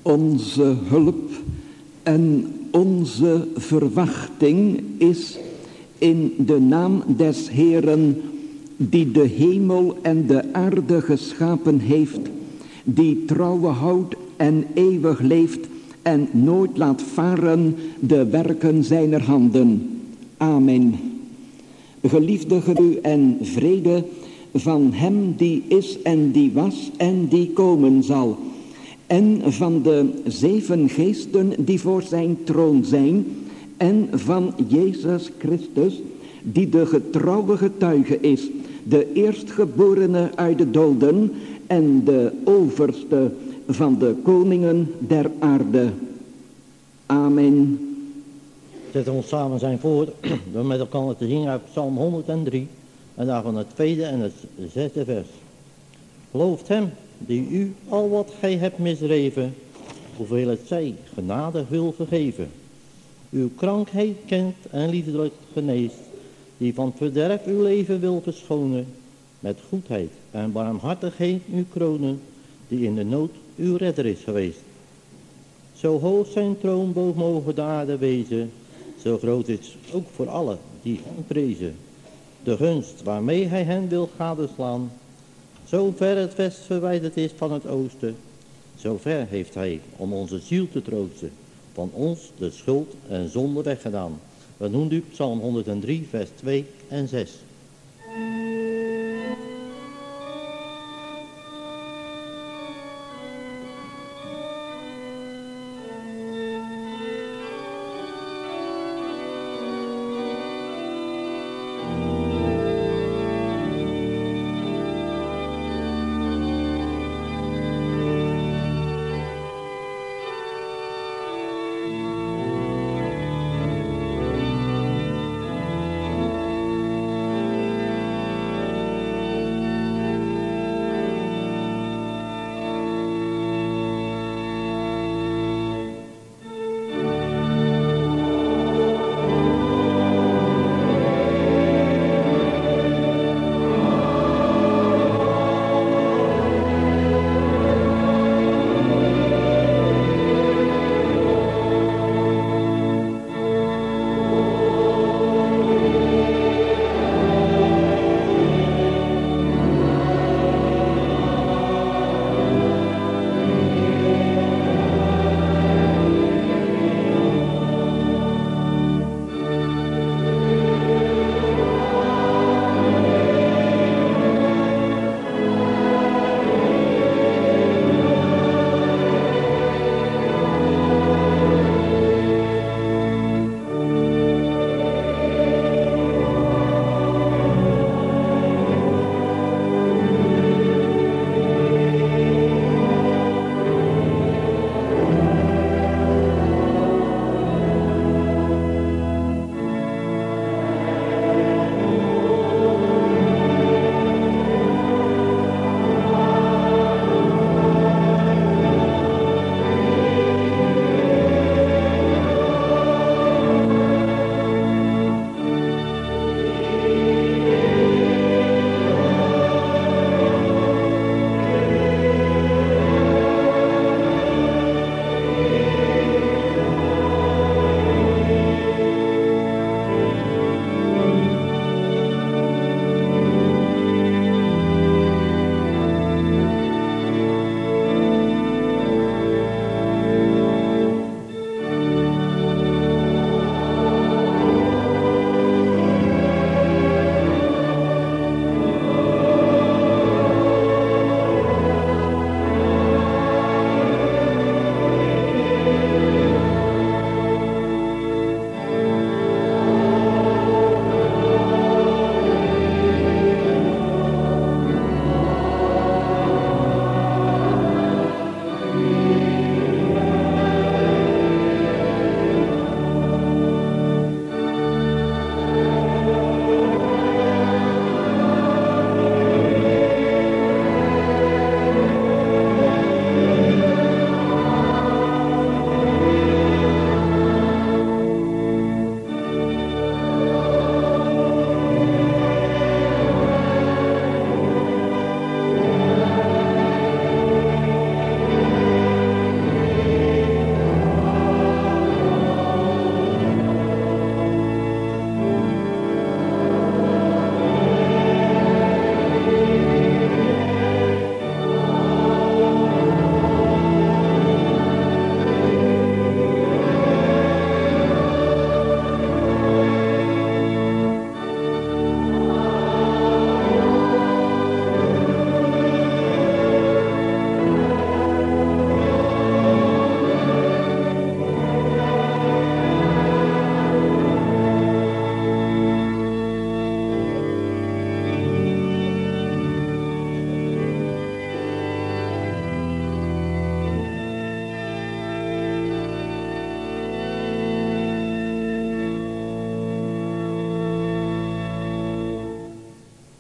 Onze hulp en onze verwachting is in de naam des Heeren, die de hemel en de aarde geschapen heeft, die trouwe houdt en eeuwig leeft en nooit laat varen de werken zijner handen. Amen. Geliefde geru en vrede van hem die is en die was en die komen zal, en van de 7 geesten die voor zijn troon zijn, en van Jezus Christus, die de getrouwe getuige is, de eerstgeborene uit de doden en de overste van de koningen der aarde. Amen. Zetten we ons samen zijn voor door met elkaar te zingen uit Psalm 103 en daarvan het 2e en het 6e vers. Gelooft hem die u al wat gij hebt misdreven, hoeveel het zij genade wil vergeven. Uw krankheid kent en liefdelijk geneest, die van het verderf uw leven wil verschonen, met goedheid en barmhartigheid u kronen, die in de nood uw redder is geweest. Zo hoog zijn troon boven mogen de aarde wezen, zo groot is ook voor allen die hem prezen. De gunst waarmee hij hen wil gadeslaan, zo ver het west verwijderd is van het oosten, zo ver heeft hij om onze ziel te troosten, van ons de schuld en zonde weggedaan. We noemen u Psalm 103 vers 2 en 6.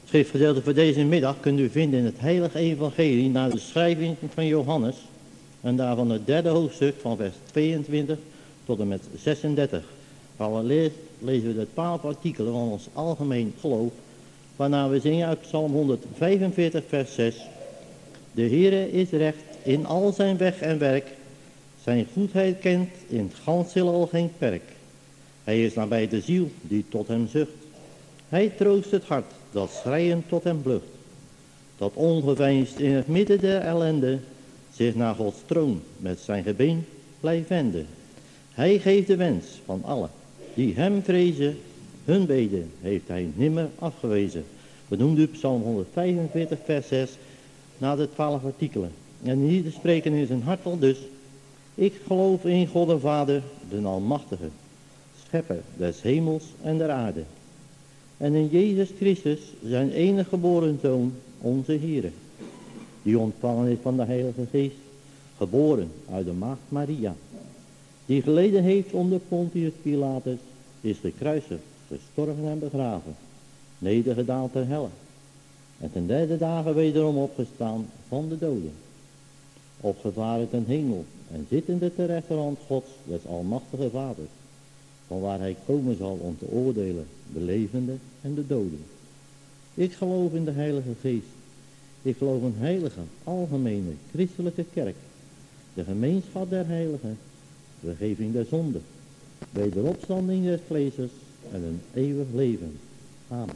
Schriftgedeelte voor deze middag kunt u vinden in het heilige evangelie naar de schrijving van Johannes. En daarvan het derde hoofdstuk van vers 22 tot en met 36. Allereerst lezen we de 12 artikelen van ons algemeen geloof. Waarna we zingen uit Psalm 145 vers 6. De Heere is recht in al zijn weg en werk. Zijn goedheid kent in het ganse al geen perk. Hij is nabij de ziel die tot hem zucht. Hij troost het hart dat schreiend tot hem vlucht. Dat ongeveinsd in het midden der ellende zich naar Gods troon met zijn gebeen blijft wenden. Hij geeft de wens van allen die hem vrezen. Hun beden heeft hij nimmer afgewezen. We noemden u Psalm 145 vers 6 na de 12 artikelen. En hier te spreken in zijn hart al dus. Ik geloof in God de Vader, de Almachtige, schepper des hemels en der aarde. En in Jezus Christus, zijn enige geboren Zoon, onze Heere, die ontvangen is van de Heilige Geest, geboren uit de maagd Maria, die geleden heeft onder Pontius Pilatus, is gekruisigd, gestorven en begraven, nedergedaald ter helle, en ten derde dagen wederom opgestaan van de doden, opgevaren ten hemel en zittende ter rechterhand Gods, des almachtige Vaders, van waar hij komen zal om te oordelen de levenden en de doden. Ik geloof in de Heilige Geest. Ik geloof in heilige, algemene, christelijke kerk, de gemeenschap der heiligen, vergeving der zonden, wederopstanding des vleeses en een eeuwig leven. Amen.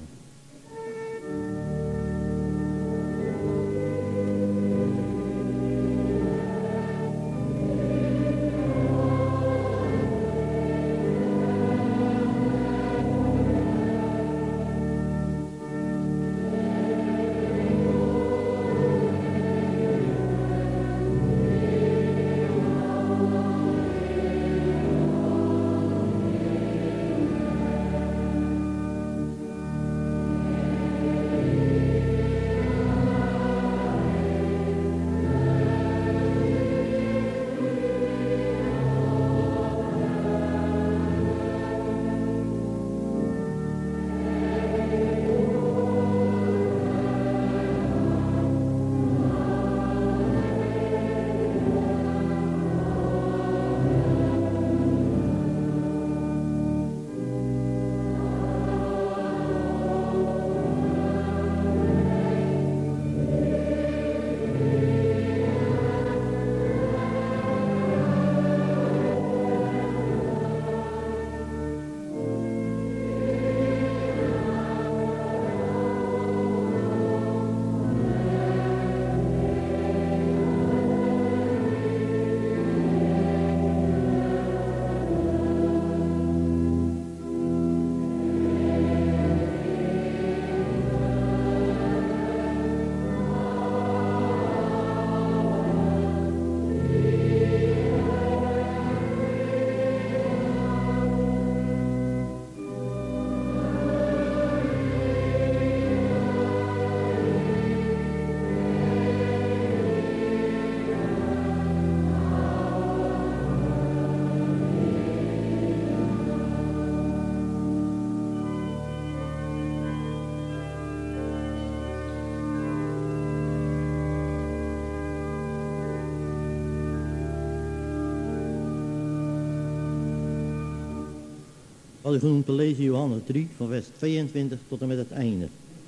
Wat ik genoemd te lezen Johannes 3 van vers 22 tot en met het einde.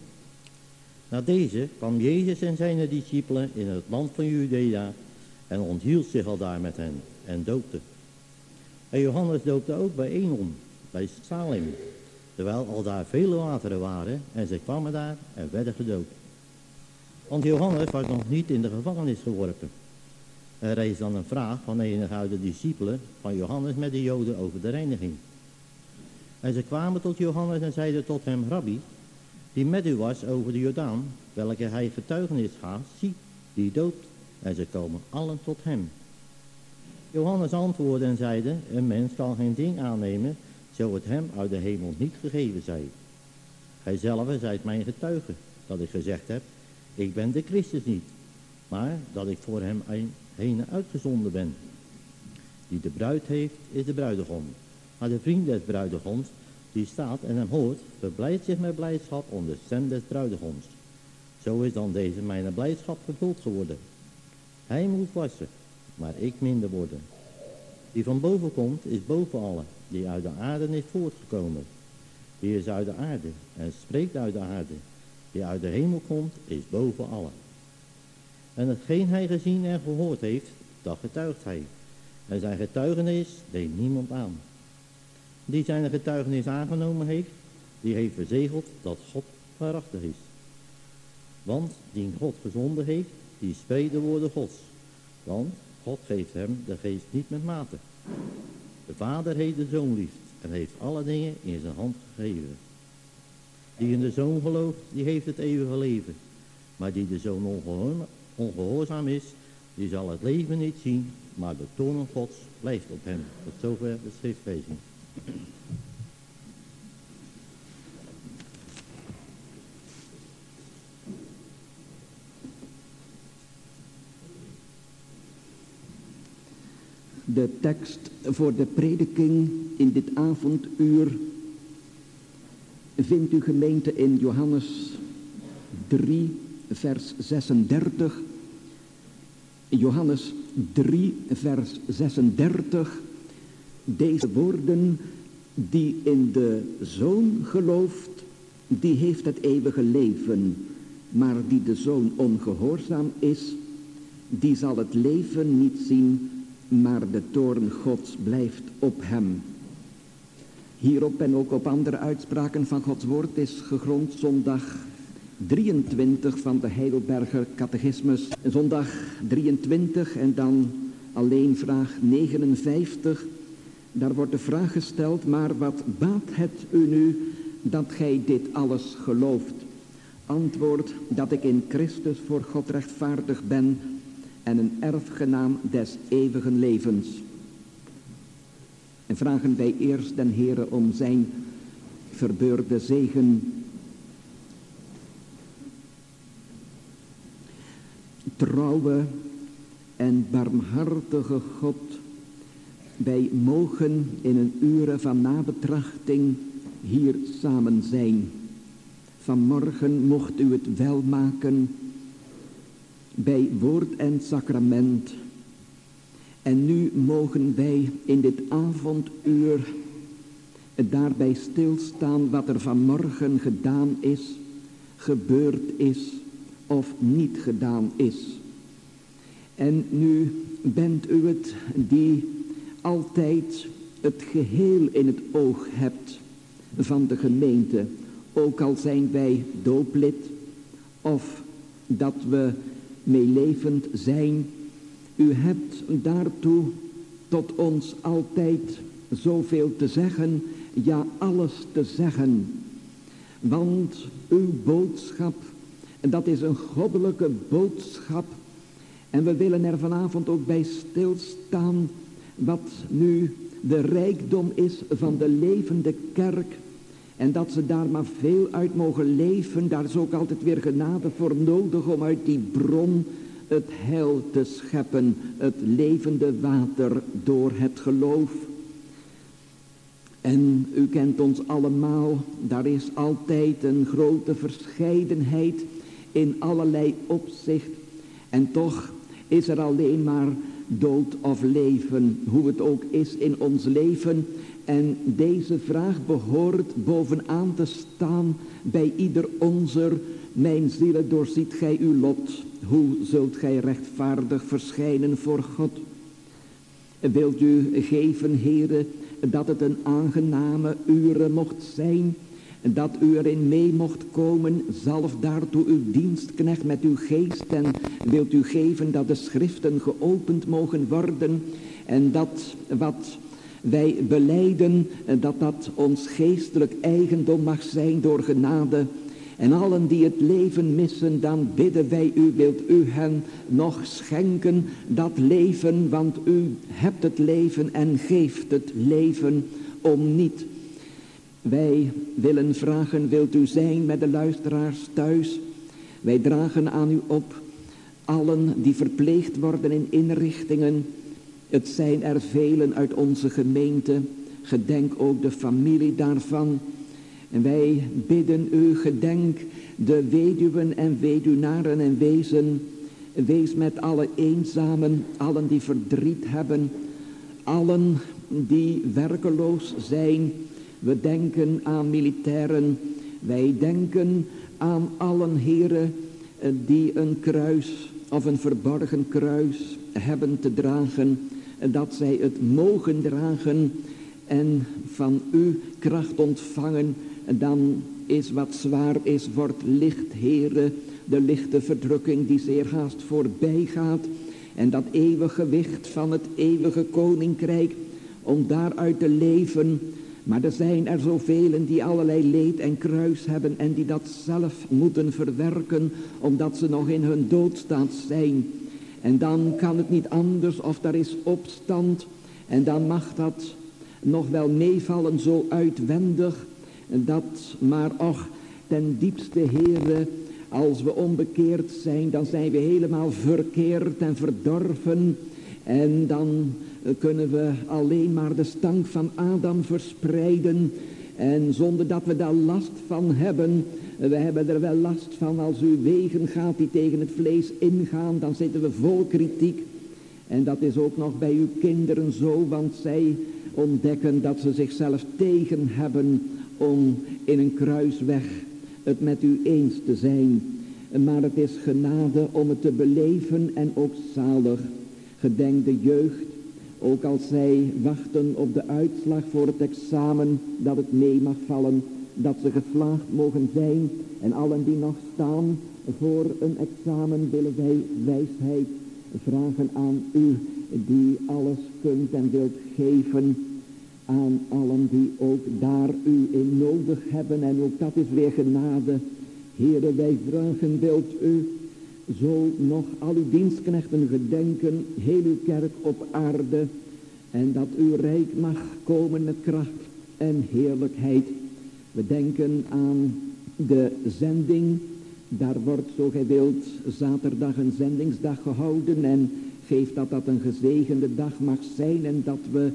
Na deze kwam Jezus en zijn discipelen in het land van Judea en onthield zich al daar met hen en doopte. En Johannes doopte ook bij Enon, bij Salem, terwijl al daar vele wateren waren en ze kwamen daar en werden gedoopt. Want Johannes was nog niet in de gevangenis geworpen. Er rees dan een vraag van enige uit de discipelen van Johannes met de Joden over de reiniging. En ze kwamen tot Johannes en zeiden tot hem, Rabbi, die met u was over de Jordaan, welke hij getuigenis gaf, zie, die doopt. En ze komen allen tot hem. Johannes antwoordde en zeide, een mens kan geen ding aannemen, zo het hem uit de hemel niet gegeven zij. Gij zelf zijt mijn getuige, dat ik gezegd heb, ik ben de Christus niet, maar dat ik voor hem heen uitgezonden ben. Die de bruid heeft, is de bruidegom. Maar de vriend des bruidegoms die staat en hem hoort, verblijdt zich met blijdschap om de stem des bruidegoms. Zo is dan deze mijn blijdschap vervuld geworden. Hij moet wassen, maar ik minder worden. Die van boven komt, is boven allen, die uit de aarde is voortgekomen. Die is uit de aarde en spreekt uit de aarde. Die uit de hemel komt, is boven allen. En hetgeen hij gezien en gehoord heeft, dat getuigt hij. En zijn getuigenis deed niemand aan. Die zijn getuigenis aangenomen heeft, die heeft verzegeld dat God waarachtig is. Want die God gezonden heeft, die spreekt de woorden Gods. Want God geeft hem de geest niet met mate. De Vader heeft de Zoon lief en heeft alle dingen in zijn hand gegeven. Die in de Zoon gelooft, die heeft het eeuwige leven. Maar die de Zoon ongehoorzaam is, die zal het leven niet zien, maar de toorn Gods blijft op hem. Tot zover de schriftlezing. De tekst voor de prediking in dit avonduur vindt u gemeente in Johannes 3 vers 36. Johannes 3 vers 36. Deze woorden: die in de Zoon gelooft, die heeft het eeuwige leven. Maar die de Zoon ongehoorzaam is, die zal het leven niet zien, maar de toorn Gods blijft op hem. Hierop en ook op andere uitspraken van Gods woord is gegrond zondag 23 van de Heidelberger Catechismus. Zondag 23 en dan alleen vraag 59. Daar wordt de vraag gesteld: maar wat baat het u nu dat gij dit alles gelooft? Antwoord: dat ik in Christus voor God rechtvaardig ben en een erfgenaam des eeuwigen levens. En vragen wij eerst den Heere om zijn verbeurde zegen. Trouwe en barmhartige God, wij mogen in een uren van nabetrachting hier samen zijn. Vanmorgen mocht u het welmaken bij woord en sacrament. En nu mogen wij in dit avonduur daarbij stilstaan wat er vanmorgen gedaan is, gebeurd is of niet gedaan is. En nu bent u het die altijd het geheel in het oog hebt van de gemeente. Ook al zijn wij dooplid of dat we meelevend zijn. U hebt daartoe tot ons altijd zoveel te zeggen, ja alles te zeggen. Want uw boodschap, dat is een goddelijke boodschap. En we willen er vanavond ook bij stilstaan wat nu de rijkdom is van de levende kerk. En dat ze daar maar veel uit mogen leven. Daar is ook altijd weer genade voor nodig om uit die bron het heil te scheppen. Het levende water door het geloof. En u kent ons allemaal. Daar is altijd een grote verscheidenheid in allerlei opzicht. En toch is er alleen maar dood of leven. Hoe het ook is in ons leven. En deze vraag behoort bovenaan te staan bij ieder onzer. Mijn zielen, doorziet gij uw lot. Hoe zult gij rechtvaardig verschijnen voor God? Wilt u geven, Heere, dat het een aangename uren mocht zijn, dat u erin mee mocht komen, zalf daartoe uw dienstknecht met uw geest, en wilt u geven dat de schriften geopend mogen worden, en dat wat wij belijden, dat dat ons geestelijk eigendom mag zijn door genade. En allen die het leven missen, dan bidden wij u, wilt u hen nog schenken dat leven, want u hebt het leven en geeft het leven om niet. Wij willen vragen, wilt u zijn met de luisteraars thuis? Wij dragen aan u op, allen die verpleegd worden in inrichtingen. Het zijn er velen uit onze gemeente. gedenk ook de familie daarvan. En wij bidden u, gedenk de weduwen en weduwnaren en wees met alle eenzamen, allen die verdriet hebben, allen die werkeloos zijn. We denken aan militairen, wij denken aan allen heren die een kruis of een verborgen kruis hebben te dragen, dat zij het mogen dragen en van u kracht ontvangen. Dan is wat zwaar is, wordt licht, heren, de lichte verdrukking die zeer haast voorbij gaat. En dat eeuwige gewicht van het eeuwige koninkrijk, om daaruit te leven. Maar er zijn er zoveel die allerlei leed en kruis hebben en die dat zelf moeten verwerken, omdat ze nog in hun doodstaat zijn. En dan kan het niet anders, of daar is opstand, en dan mag dat nog wel meevallen zo uitwendig, dat maar och, ten diepste Heere, als we onbekeerd zijn, dan zijn we helemaal verkeerd en verdorven. En dan kunnen we alleen maar de stank van Adam verspreiden. En zonder dat we daar last van hebben. We hebben er wel last van als u wegen gaat die tegen het vlees ingaan. Dan zitten we vol kritiek. En dat is ook nog bij uw kinderen zo. Want zij ontdekken dat ze zichzelf tegen hebben om in een kruisweg het met u eens te zijn. Maar het is genade om het te beleven en ook zalig. Gedenk de jeugd, ook als zij wachten op de uitslag voor het examen, dat het mee mag vallen, dat ze geslaagd mogen zijn. En allen die nog staan voor een examen willen wij wijsheid vragen aan u, die alles kunt en wilt geven aan allen die ook daar u in nodig hebben. En ook dat is weer genade. Heere, wij vragen, wilt u zo nog al uw dienstknechten gedenken, heel uw kerk op aarde, en dat uw rijk mag komen met kracht en heerlijkheid. We denken aan de zending. Daar wordt, zo gij wilt, zaterdag een zendingsdag gehouden, en geef dat dat een gezegende dag mag zijn en dat we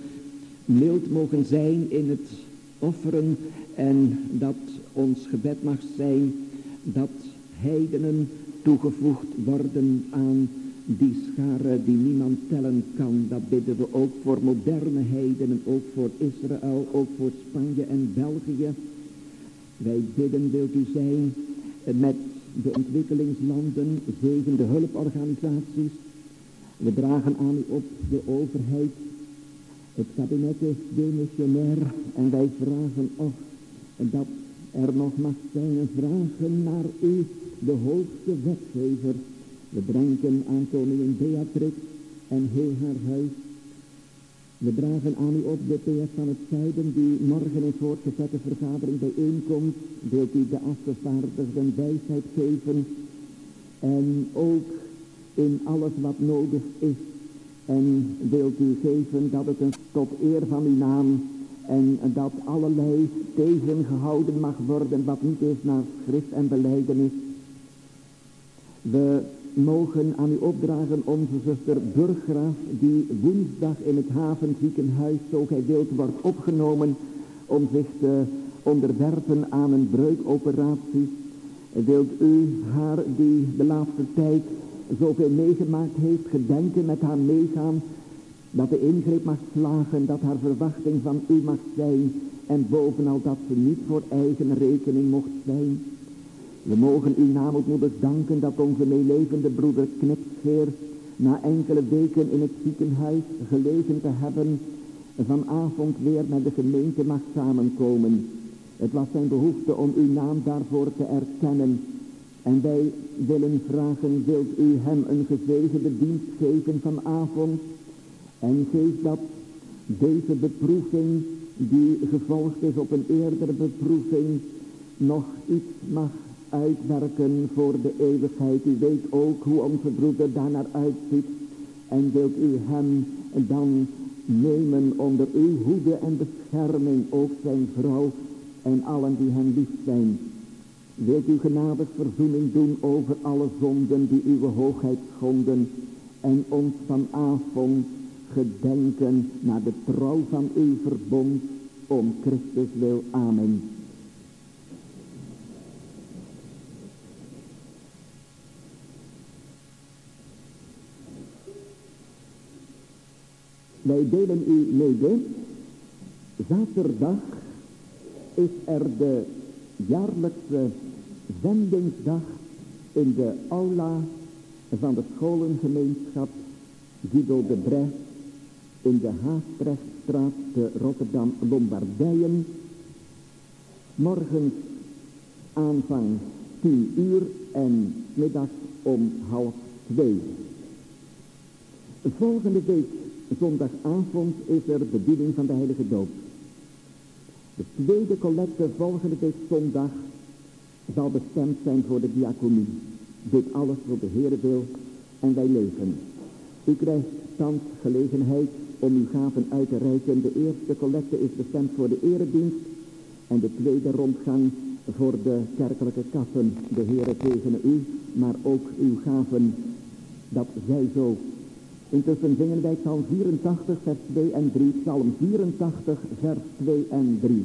mild mogen zijn in het offeren en dat ons gebed mag zijn dat heidenen toegevoegd worden aan die schare die niemand tellen kan. Dat bidden we ook voor moderne heidenen, ook voor Israël, ook voor Spanje en België. Wij bidden, wilt u zijn met de ontwikkelingslanden, zegen de hulporganisaties. We dragen aan u op de overheid. Het kabinet is demissionair en wij vragen of dat er nog mag zijn en vragen naar u, de hoogste wetgever. We denken aan koningin Beatrix en heel haar huis. We dragen aan u op de PS van het Zuiden, die morgen in voortgezette vergadering bijeenkomt. Wilt u de afgevaardigden wijsheid geven en ook in alles wat nodig is. En wilt u geven dat het een tot eer van uw naam en dat allerlei tegengehouden mag worden wat niet is naar schrift en belijdenis. We mogen aan u opdragen onze zuster Burggraaf, die woensdag in het havenziekenhuis, zo gij wilt, wordt opgenomen om zich te onderwerpen aan een breukoperatie. Wilt u haar, die de laatste tijd zoveel meegemaakt heeft, gedenken, met haar meegaan, dat de ingreep mag slagen, dat haar verwachting van u mag zijn en bovenal dat ze niet voor eigen rekening mocht zijn. We mogen uw naam ook moedig danken dat onze meelevende broeder Knipscheer na enkele weken in het ziekenhuis gelegen te hebben vanavond weer met de gemeente mag samenkomen. Het was zijn behoefte om uw naam daarvoor te erkennen. En wij willen vragen, wilt u hem een gezegende dienst geven vanavond? En geef dat deze beproeving, die gevolgd is op een eerdere beproeving, nog iets mag uitwerken voor de eeuwigheid. U weet ook hoe onze broeder daarnaar uitziet. En wilt u hem dan nemen onder uw hoede en bescherming, ook zijn vrouw en allen die hem lief zijn. Wilt u genadig verzoening doen over alle zonden die uw hoogheid schonden en ons vanavond gedenken naar de trouw van uw verbond om Christus wil. Amen. Wij delen u mede, zaterdag is er de jaarlijkse zendingsdag in de aula van de scholengemeenschap Guido de Bres in de Haasprechtstraat te Rotterdam-Lombardijen. Morgens aanvang 10 uur en middags om 12:30. Volgende week zondagavond is er de bediening van de heilige doop. De tweede collecte volgende week zondag zal bestemd zijn voor de diaconie. Dit alles voor de Heere wil en wij leven. U krijgt thans gelegenheid om uw gaven uit te reiken. De eerste collecte is bestemd voor de eredienst en de tweede rondgang voor de kerkelijke kassen. De Heere zegene u, maar ook uw gaven, dat zij zo. Intussen zingen wij Psalm 84 vers 2 en 3, Psalm 84 vers 2 en 3.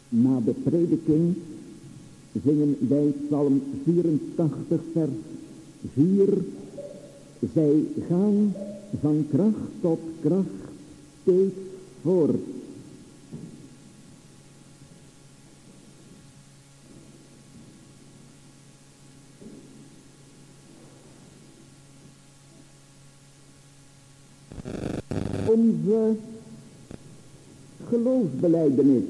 Na de prediking zingen wij Psalm 84 vers 4. Zij gaan van kracht tot kracht steeds voort. Onze geloofsbelijdenis.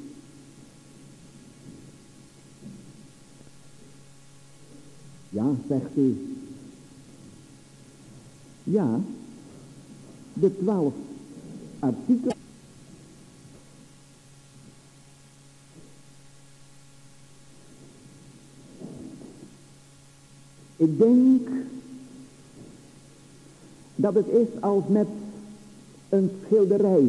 Ja, zegt u. Ja, de 12 artikelen. Ik denk dat het is als met een schilderij.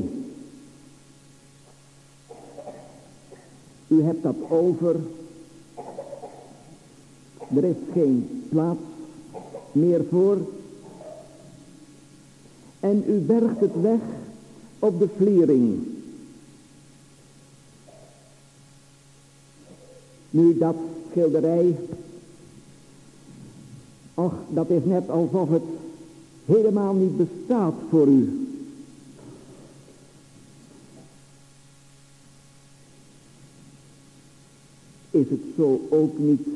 U hebt dat over. Er is geen plaats meer voor. En u bergt het weg op de vliering. Nu dat schilderij, ach, dat is net alsof het helemaal niet bestaat voor u. Is het zo ook niet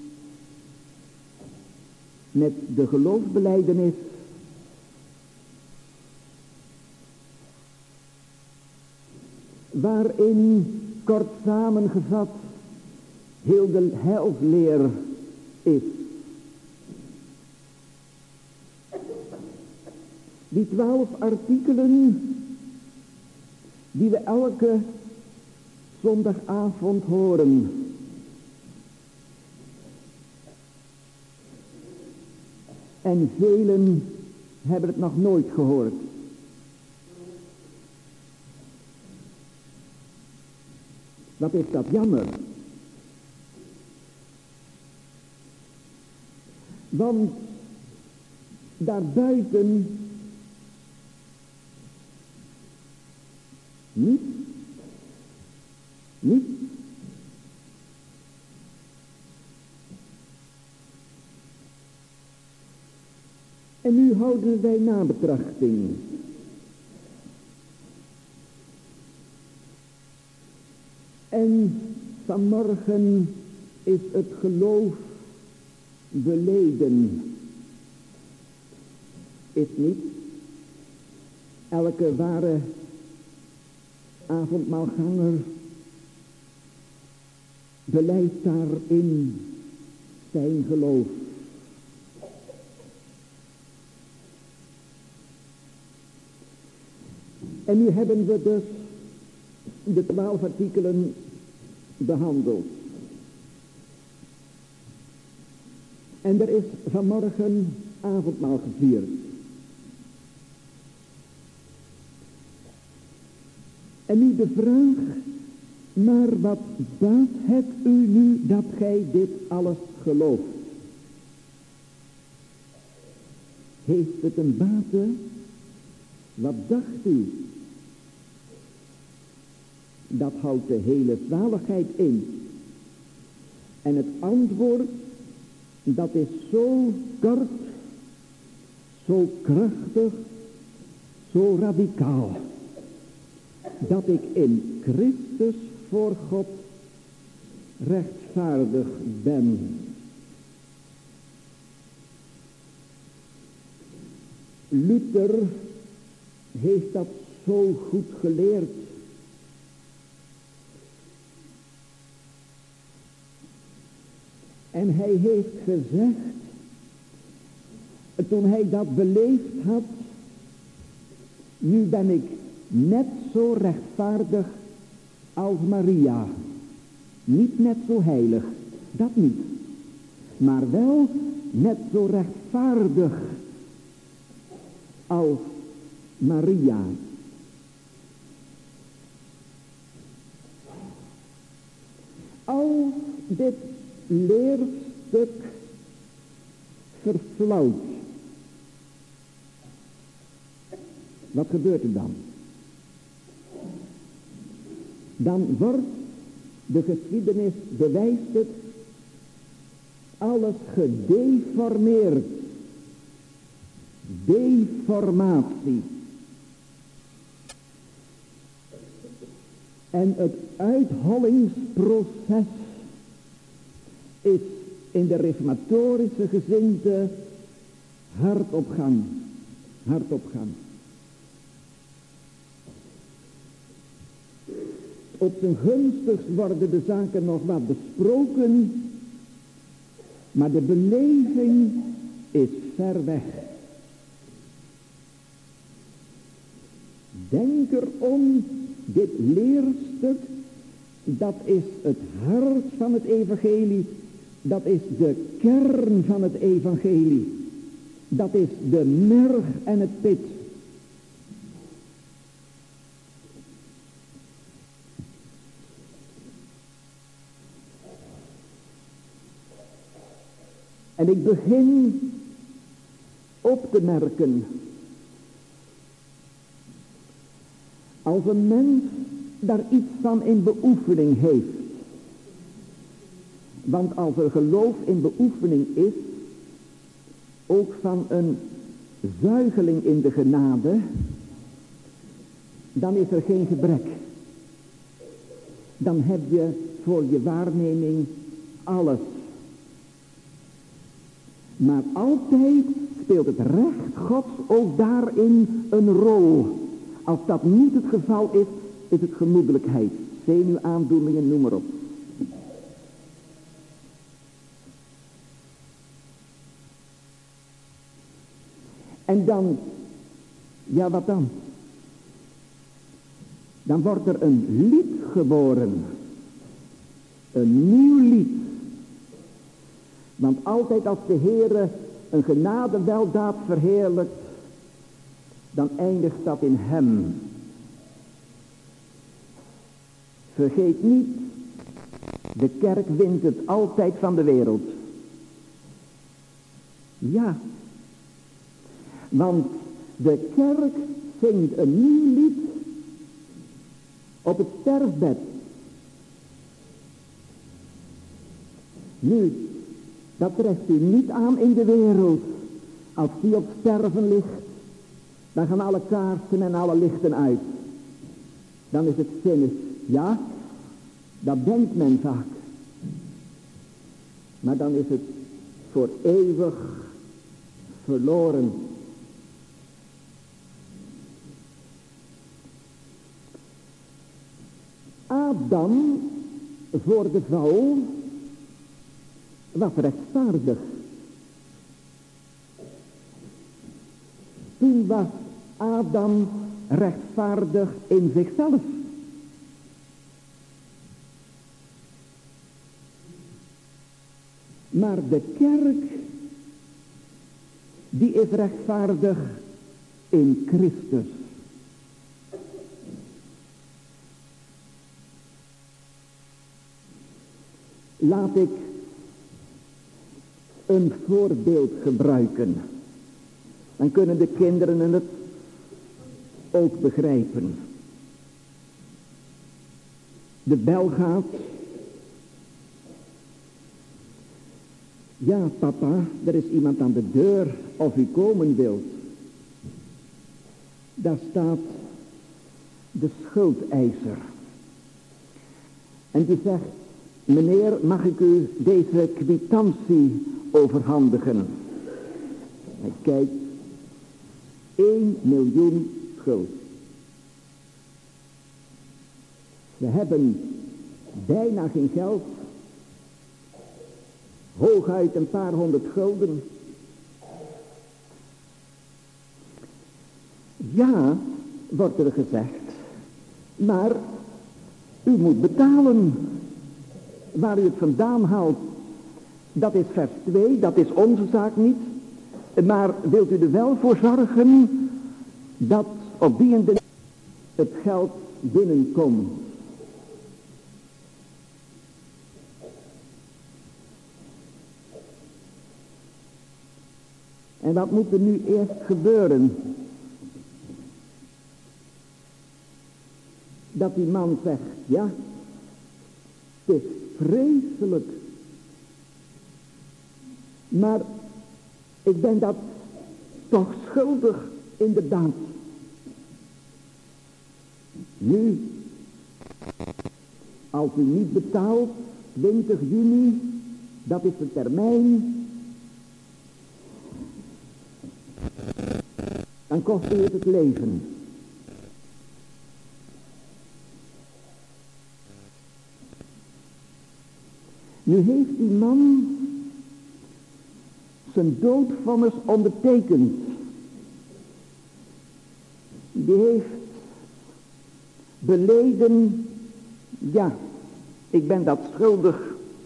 met de geloofsbelijdenis? Waarin, kort samengevat, heel de heilsleer is. Die 12 artikelen die we elke zondagavond horen. En velen hebben het nog nooit gehoord. Wat is dat jammer. Want daarbuiten niet. En nu houden wij nabetrachting. En vanmorgen is het geloof beleden. Is niet? Elke ware avondmaalganger beleidt daarin zijn geloof. En nu hebben we dus de 12 artikelen behandeld. En er is vanmorgen avondmaal gevierd. En nu de vraag, maar wat baat het u nu dat gij dit alles gelooft? Heeft het een bate? Wat dacht u? Dat houdt de hele zaligheid in. En het antwoord, dat is zo kort, zo krachtig, zo radicaal. Dat ik in Christus voor God rechtvaardig ben. Luther heeft dat zo goed geleerd. En hij heeft gezegd, toen hij dat beleefd had, nu ben ik net zo rechtvaardig als Maria. Niet net zo heilig, dat niet. Maar wel net zo rechtvaardig als Maria. Als dit leerstuk verflauwt, wat gebeurt er dan? Dan wordt De geschiedenis bewijst het. Alles gedeformeerd. Deformatie. En het uithollingsproces is in de reformatorische gezindte hard op gang. Hard op gang. Op zijn gunstigst worden de zaken nog wat besproken, maar de beleving is ver weg. Denk erom, dit leerstuk, dat is het hart van het evangelie, dat is de kern van het evangelie, dat is de merg en het pit. En ik begin op te merken, als een mens daar iets van in beoefening heeft. Want als er geloof in beoefening is, ook van een zuigeling in de genade, dan is er geen gebrek. Dan heb je voor je waarneming alles. Maar altijd speelt het recht Gods ook daarin een rol. Als dat niet het geval is, is het gemoedelijkheid, zenuwaandoeningen, noem maar op. En dan, ja wat dan? Dan wordt er een lied geboren. Een nieuw lied. Want altijd als de Heere een genadeweldaad verheerlijkt, dan eindigt dat in hem. Vergeet niet, de kerk wint het altijd van de wereld. Ja, want de kerk zingt een nieuw lied op het sterfbed. Nu, dat treft u niet aan in de wereld. Als die op sterven ligt, dan gaan alle kaarsen en alle lichten uit. Dan is het zinnig. Ja, dat denkt men vaak. Maar dan is het voor eeuwig verloren. Adam voor de val was rechtvaardig. Toen was Adam rechtvaardig in zichzelf. Maar de kerk, die is rechtvaardig in Christus. Laat ik een voorbeeld gebruiken. Dan kunnen de kinderen het ook begrijpen. De bel gaat. Ja, papa, er is iemand aan de deur of u komen wilt. Daar staat de schuldeiser. En die zegt, meneer, mag ik u deze kwitantie overhandigen? Hij kijkt, 1 miljoen schuld. We hebben bijna geen geld. Hooguit een paar 100 gulden. Ja, wordt er gezegd. Maar u moet betalen. Waar u het vandaan haalt, dat is vers 2, dat is onze zaak niet. Maar wilt u er wel voor zorgen dat op die en de het geld binnenkomt. En wat moet er nu eerst gebeuren? Dat die man zegt, ja, Het is vreselijk. Maar ik ben dat toch schuldig, inderdaad. Nu, als u niet betaalt, 20 juni, dat is de termijn, dan kost u het leven. Nu heeft die man zijn doodvonnis ondertekend. Die heeft beleden, ja, ik ben dat schuldig.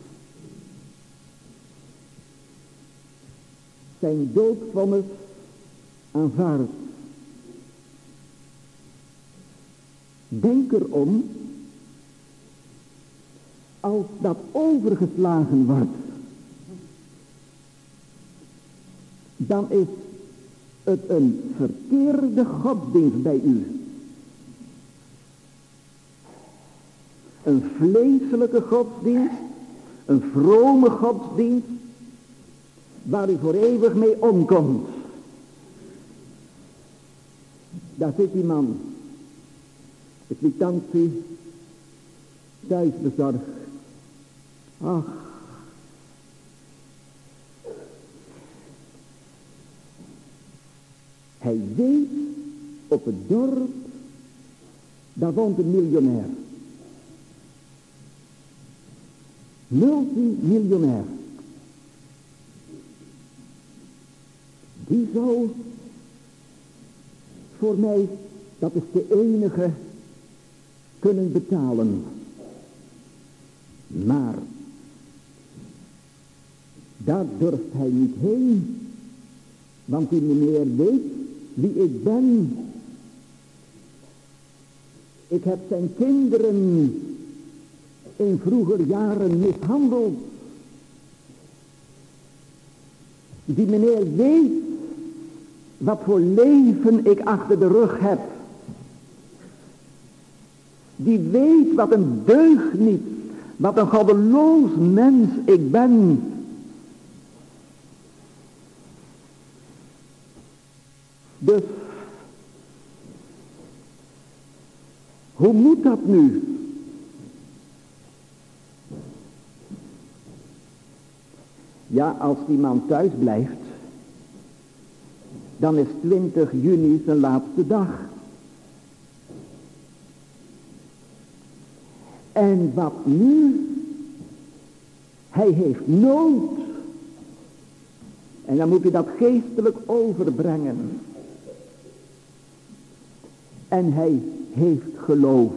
Zijn doodvonnis aanvaard. Denk erom, als dat overgeslagen wordt, dan is het een verkeerde godsdienst bij u. Een vleeselijke godsdienst, een vrome godsdienst, waar u voor eeuwig mee omkomt. Daar zit die man, de kwitantie, thuis bezorgd. Ach, hij weet op het dorp, daar woont een miljonair. Multimiljonair. Die zou voor mij, dat is de enige, kunnen betalen. Maar daar durft hij niet heen, want die meneer weet wie ik ben. Ik heb zijn kinderen in vroeger jaren mishandeld. Die meneer weet wat voor leven ik achter de rug heb. Die weet wat een deugniet, wat een goddeloos mens ik ben. Dus, hoe moet dat nu? Ja, als die man thuis blijft, dan is 20 juni zijn laatste dag. En wat nu? Hij heeft nood. En dan moet u dat geestelijk overbrengen. En hij heeft geloof.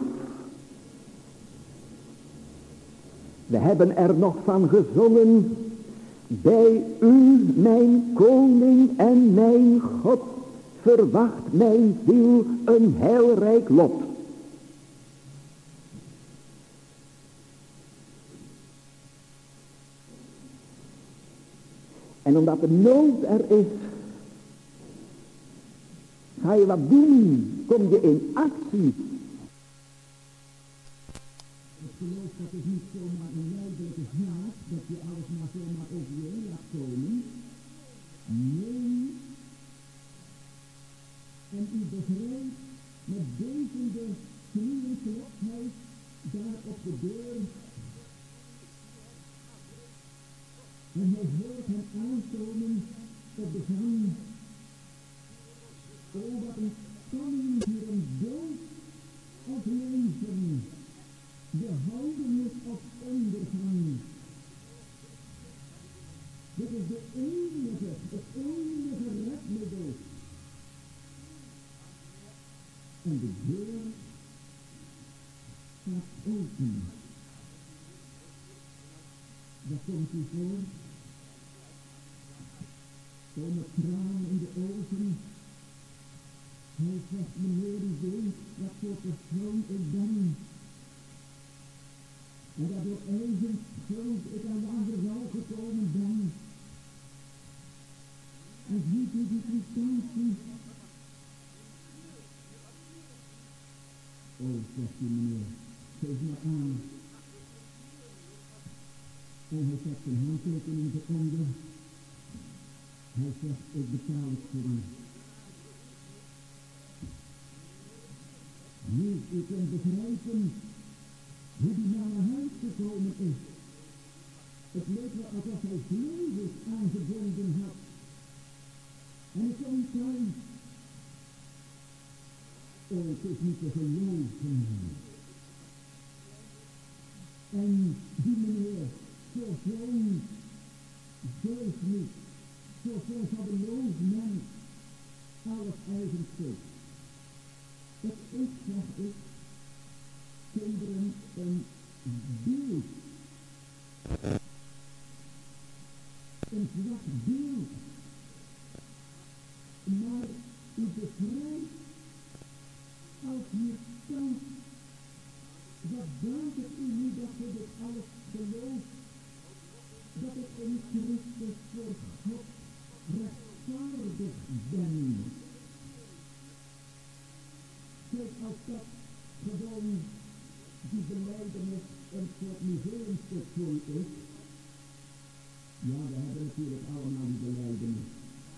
We hebben er nog van gezongen. Bij u, mijn koning en mijn God, verwacht mijn ziel een heilrijk lot. En omdat de nood er is, ga je wat doen, kom je in actie. Ik geloof dat het niet zomaar een lijdelijke zaak, dat je alles maar zomaar over je heen laat komen. Nee. En u begrijpt met bevende knieën klopt hij daar op de deur. En hij hoort hem aankomen op de gang. O, wat een spanning hier een dood of leven. De houdenis of ondergang. Dit is het enige redmiddel. En de deur staat open. Daar komt u voor. Komen tranen in de ogen. Hij zegt, meneer, u weet wat voor persoon ik ben. En dat door eigen schuld ik aan de andere wal gekomen ben. En ziet u die kwitantie? O, zegt u meneer, geef me aan. En hij zet zijn handtekening eronder. Hij zegt, ik betaal het voor u. Nu, u kunt begrijpen hoe die naar huis gekomen is. Het leek wel alsof hij vleugels aangebonden had. En ik kwam thuis. Oh, het is niet te geloven. En die meneer, zo vroom, deugniet, zo zorgeloos mens, alles eigen schuld. Het is, zeg ik, kinderen, een beeld. Een zwak beeld. Maar u begrijpt, als je kan, wat dank het u nu dat je dit alles gelooft, dat ik in Christus voor God rechtvaardig ben. Kijk, als dat gewoon die belijdenis een soort museumstuk voor u is, ja, we hebben natuurlijk allemaal die belijdenis.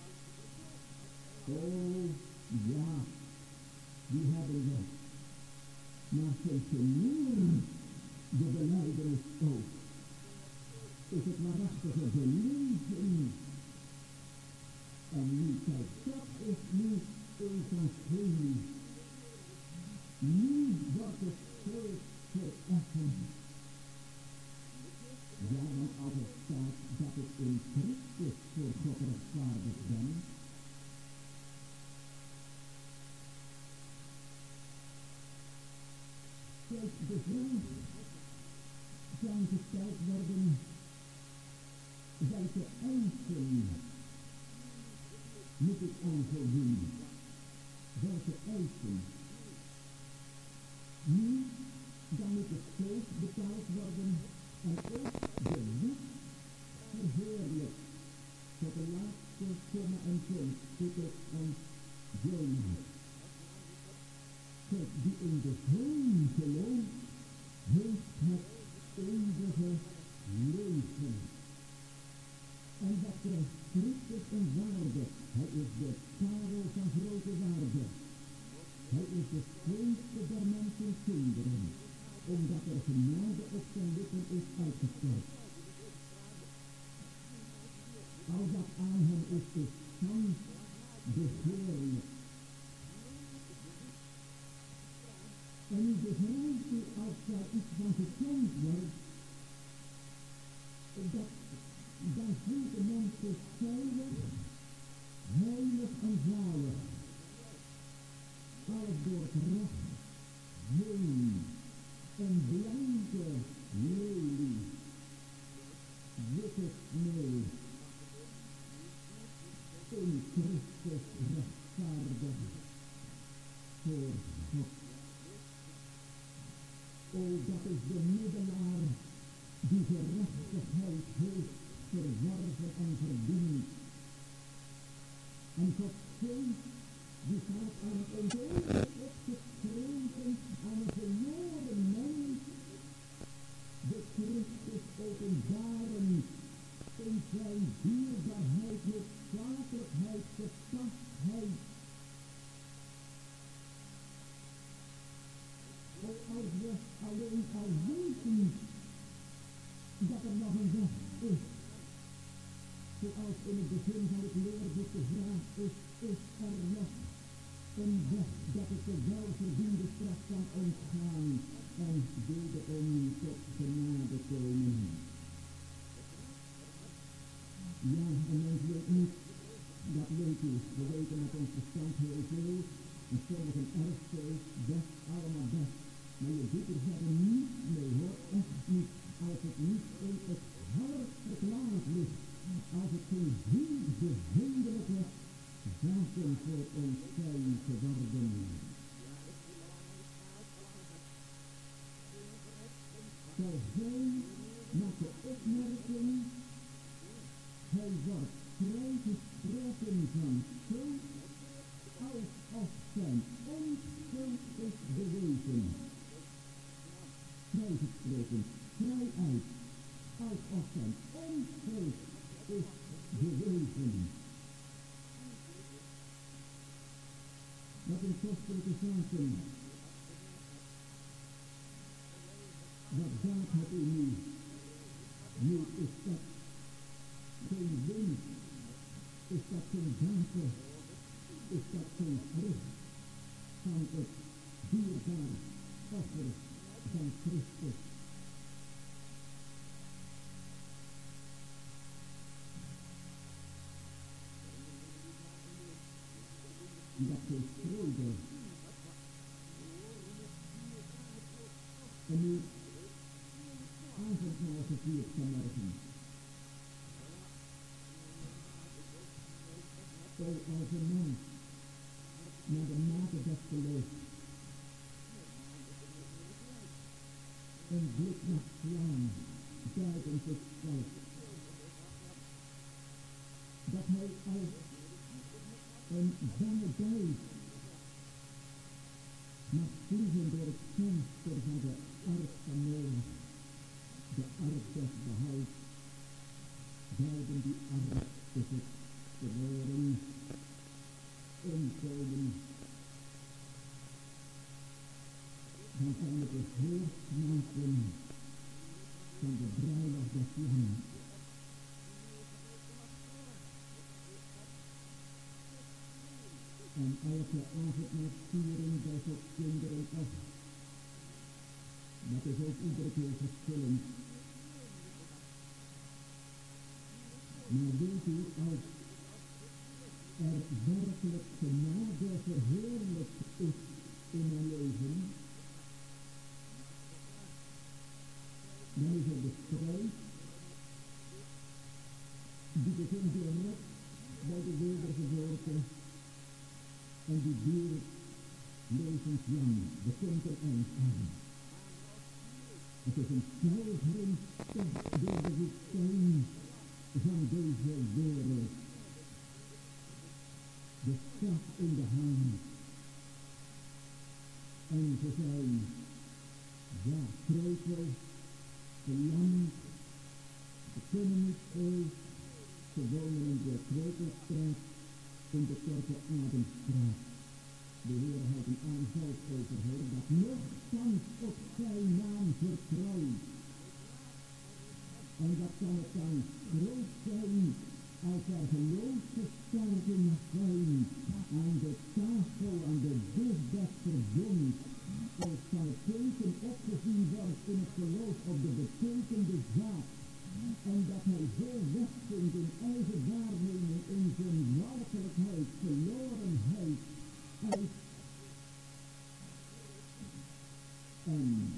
Oh, ja, die hebben we. Maar functioneert de belijdenis ook? Is het waarachtige beleving? En nu, kijk, dat is nu evangelie. Nu wordt het schuld vereffend. Ja, want als het staat dat ik in Christus voor God rechtvaardig ben, kijk, de vraag kan gesteld worden, welke eisen moet ik aan voldoen? Welke eisen? Nu, dan moet het schuld betaald worden en ook de wet verheerlijkt tot de laatste komma en punt, titel en joonheid. Kijk, die in de Zoon gelooft, heeft het eeuwige leven. En wat krijgt Christus een waarde? Hij is de parel van grote waarde. Hij is de schoonste der mensen kinderen, omdat er genade op zijn lippen is uitgestort. Al wat aan hem is thans begeerlijk. En u begrijpt u, als daar iets van gekend wordt, dat dan voelt de mens zich veilig, heilig en zalig. Alles door het recht heen, een blanke lelie, witte sneeuw, in Christus rechtvaardig voor God. O, dat is de middelaar die gerechtigheid heeft verworven en verdiend. En God geeft, die gaat aan het ondeugend opgeschreven, aan een verloren mens, de Christus openbaren in zijn dierbaarheid, noodzakelijkheid, gepastheid. O, als we alleen al weten dat er nog een weg is, zoals in het begin van het leerboek de vraag is er nog een weg dat ik de welverdiende straf kan ontgaan en wederom tot genade komen. Ja, een mens weet niet, dat weet u, we weten met ons verstand heel veel, en sommigen erg veel, best, allemaal best, maar je doet er verder niet mee, hoor, echt niet, als het niet in het hart verklaard ligt, als het geen bevindelijke zaken voor ons zijn geworden. Zij maakt de opmerking, hij wordt vrijgesproken van schuld, alsof zijn onschuld is bewezen. Vrijgesproken, vrij uit. alsof zijn onschuld is bewezen. Wat in kostelijke zaken, wat daad het u nu? Nu is dat geen winst, is dat geen zaken, is dat geen vrucht van het dierbaar offer van Christus. Dat geeft vrede. En nu avondmaal gevierd vanmorgen. O, als een man naar de mate des geloofs een blik mag slaan, buiten zichzelf, dat hij als een bange duif mag vliegen door het venster van de ark van Noach, de ark des behouds. Buiten die ark is het verloren inkomen. Dan kan het het hoofd maken van de bruiloft des Lamms. En elke avondmaalsviering bij tot kinderen af. Dat is ook iedere keer verschillend. Maar weet u, als er werkelijk genade verheerlijkt is in mijn leven, dan is er de strijd die begint direct bij de wedergeboorte en die duurt levenslang, de komt er eind aan. Het is een pelgrimstocht door de woestijn van deze wereld. De stad in de hand. En ze zijn, ja, kreupel, verlamd, ze kunnen niet veel, ze wonen in de Kreupelstraat, in de Korte Ademstraat. De Heer houdt een aanval over hen, dat nochtans op zijn naam vertrouwt. En dat kan het dan groot zijn, als er geloofsgestalten zijn, aan de tafel, aan de dis des verbonds, als van het teken opgezien wordt in het geloof op de betekende zaak, en dat hij zo wegvindt in eigen waarneming, in zijn werkelijkheid, verlorenheid, uit. En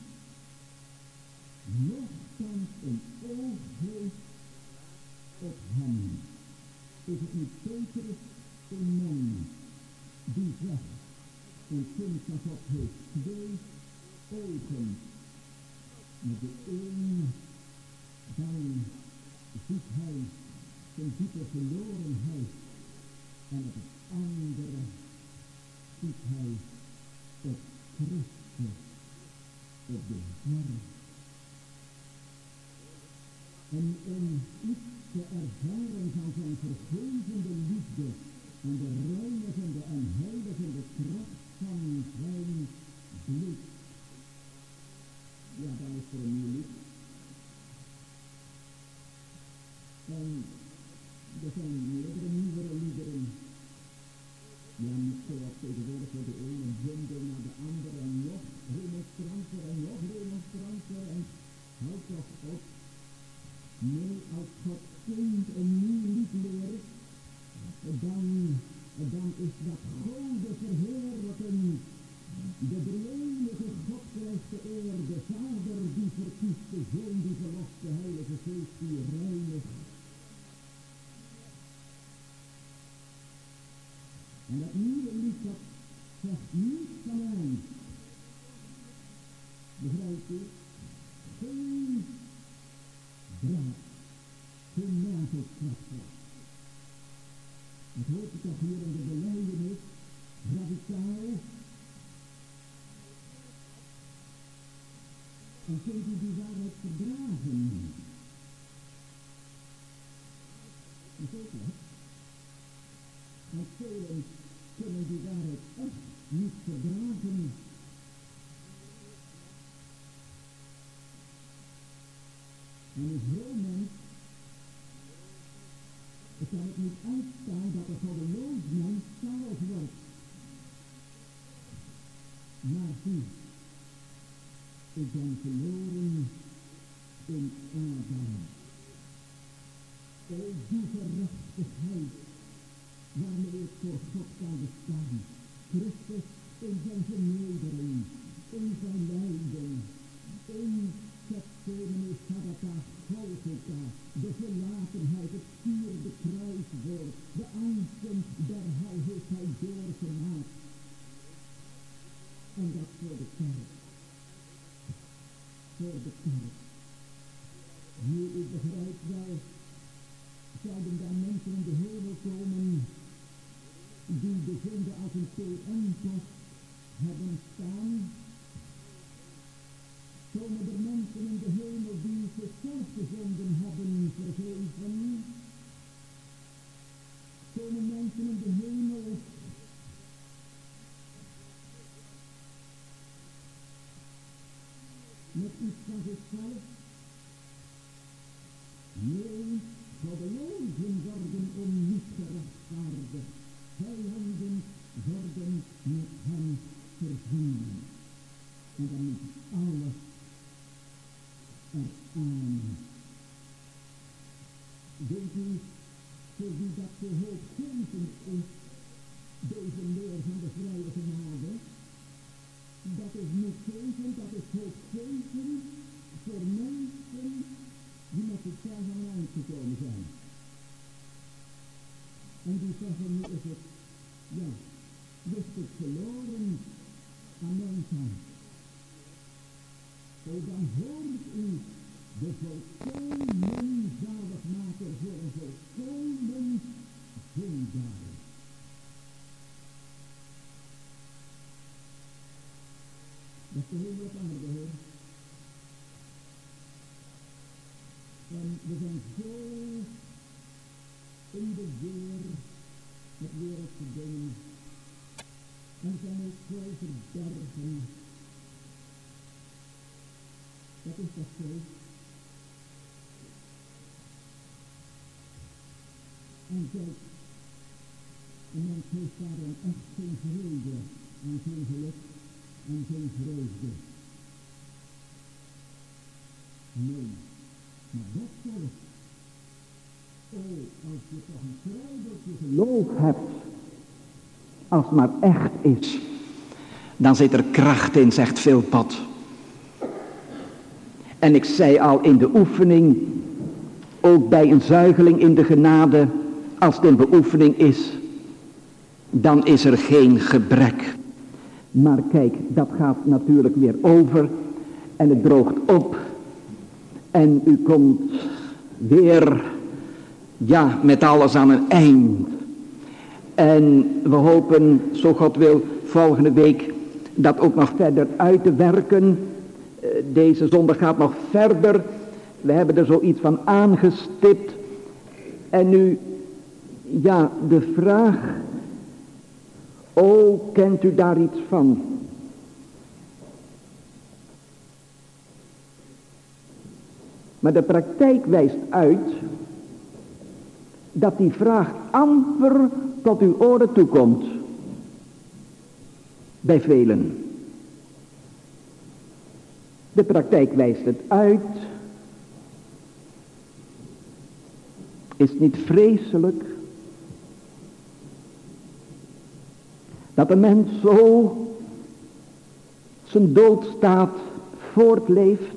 nochtans een oog heeft op hem. Is het niet Petrus, een man die zegt, een kind van God heeft twee ogen. Met de een, dan ziet hij zijn diepe verlorenheid. En op het andere ziet hij op Christus, op de Verre. En om iets te ervaren van zijn vergevende liefde en de reinigende en heiligende kracht van zijn bloed. Ja, dan is er een nieuw lied. En er zijn meerdere nieuwere liederen. Ja, niet zoals tegenwoordig voor de ene bundel naar de andere en nog remonstranter en nog remonstranter en houd toch op. Nee, als God kind een nieuw lied leert, dan is dat Gode verheerlijken. De drie-enige God krijgt de eer, de Vader die verkiest, de Zoon die verlost, de Heilige Geest die reinigt. En dat nieuwe lied, dat zegt niet van mij. Begrijpt u? Geen draad, geen nagelkracht. Dat hoort u toch hier in de belijdenis, radicaal. En kunt u die waarheid verdragen? velen kunnen die waarheid echt niet verdragen. En een vroom mens, het kan het niet uitstaan dat een goddeloos mens zalig wordt. Maar zie, ik ben verloren in Adam. O, die gerechtigheid waarmee ik voor God kan bestaan. Christus in zijn vernedering, in zijn lijden, in Gethsemane, Sabbatha, Golgotha, de verlatenheid, het vierde kruiswoord, de angsten der hel heeft hij doorgemaakt. En dat voor de kerk. Voor de kerk. Nu, ik begrijp wel, zouden daar mensen in de hemel komen die de zonde als een TM-post hebben staan. Komen er mensen in de hemel die zichzelf de zonden hebben vergeven? Komen mensen in de hemel met iets van zichzelf? Nee, goddelozen worden niet gerechtvaardigd. Vijanden worden met hem verzoend. En dan moet alles eraan. Weet u, voor wie dat zo hoogzevend is, deze leer van de vrije genade, dat is niet zevend, dat is hoogzevend voor mensen die met zichzelf aan een eind gekomen zijn. En die zeggen, nu is het, ja, wist het verloren aan mijn kant. O, dan hoort u de volkomen zaligmaker voor een volkomen zondaar. Dat is de hemel op aarde, hoor. En we zijn zo in de weer met wereldse dingen. En we zijn ook zo verbergen. Dat is toch zo? En kijk, een mens heeft daarom echt geen vrede en geen geluk en geen vreugde. Nee, maar dat volk, als je toch een kruideltje geloof hebt, als het maar echt is, dan zit er kracht in, zegt Philpot. En ik zei al in de oefening, ook bij een zuigeling in de genade, als het een beoefening is, dan is er geen gebrek. Maar kijk, dat gaat natuurlijk weer over en het droogt op en u komt weer, ja, met alles aan een eind. En we hopen, zo God wil, volgende week dat ook nog verder uit te werken. Deze zondag gaat nog verder. We hebben er zoiets van aangestipt. En nu, ja, de vraag. Oh, kent u daar iets van? Maar de praktijk wijst uit dat die vraag amper tot uw oren toekomt. Bij velen. De praktijk wijst het uit. Is het niet vreselijk dat een mens zo zijn doodstaat voortleeft?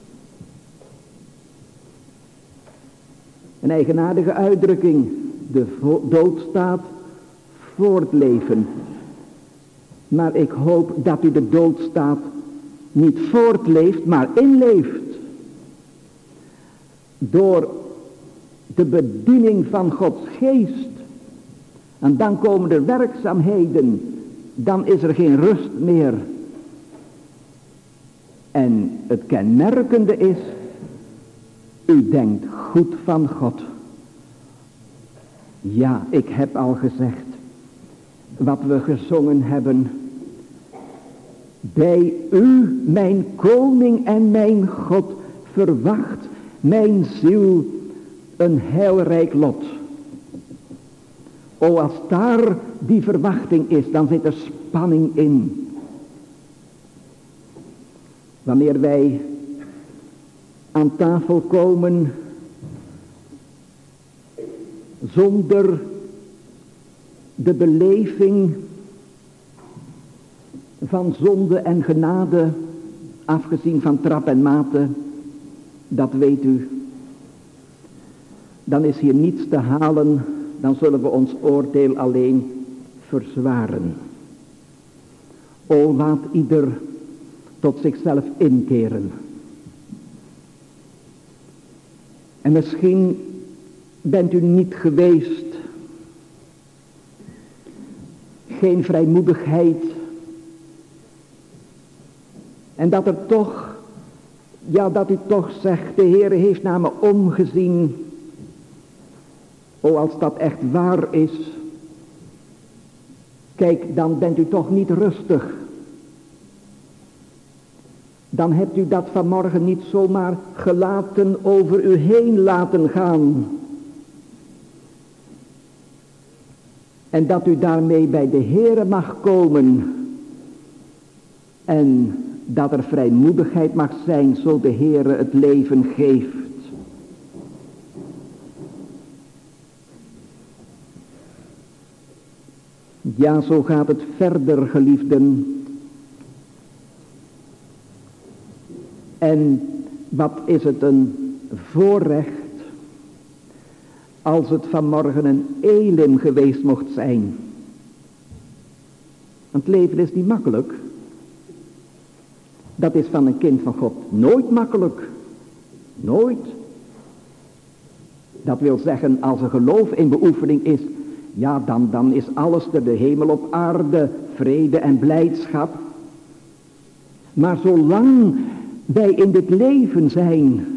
Een eigenaardige uitdrukking, de doodstaat voortleven. Maar ik hoop dat u de doodstaat niet voortleeft, maar inleeft. Door de bediening van Gods geest. En dan komen er werkzaamheden. Dan is er geen rust meer. En het kenmerkende is, u denkt goed van God. Ja, ik heb al gezegd, wat we gezongen hebben. Bij u, mijn koning en mijn God, verwacht mijn ziel een heilrijk lot. O, als daar die verwachting is, dan zit er spanning in. Wanneer wij aan tafel komen zonder de beleving van zonde en genade, afgezien van trap en mate, dat weet u. Dan is hier niets te halen, dan zullen we ons oordeel alleen verzwaren. O, laat ieder tot zichzelf inkeren. En misschien bent u niet geweest, geen vrijmoedigheid, en dat er toch, ja, dat u toch zegt, de Heere heeft naar me omgezien. O, als dat echt waar is, kijk, dan bent u toch niet rustig. Dan hebt u dat vanmorgen niet zomaar gelaten over u heen laten gaan. En dat u daarmee bij de Heere mag komen. En dat er vrijmoedigheid mag zijn, zo de Heere het leven geeft. Ja, zo gaat het verder, geliefden. En wat is het een voorrecht als het vanmorgen een Elim geweest mocht zijn. Want het leven is niet makkelijk. Dat is van een kind van God nooit makkelijk. Nooit. Dat wil zeggen, als er geloof in beoefening is, ja, dan is alles er, de hemel op aarde, vrede en blijdschap. Maar zolang wij in dit leven zijn,